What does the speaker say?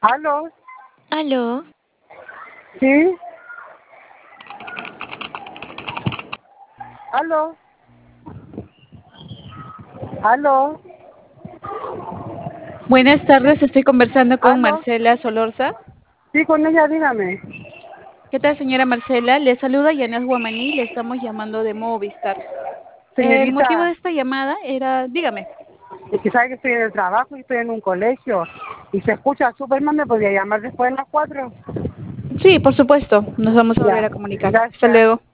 ¿Aló? Aló, ¿Sí? ¿Aló? ¿Aló? buenas tardes, estoy conversando con ¿Aló? Marcela Solorza. Sí, con ella, dígame. ¿Qué tal, señora Marcela? Le saluda Yanaz Guamaní, le estamos llamando de Movistar. El motivo de Señorita, esta llamada era, dígame. es que sabe que estoy en el trabajo y estoy en un colegio. Y se escucha súper mal, ¿me podría llamar después de las 4? Sí, por supuesto, nos vamos a volver Ya, a comunicar. Hasta gracias. luego.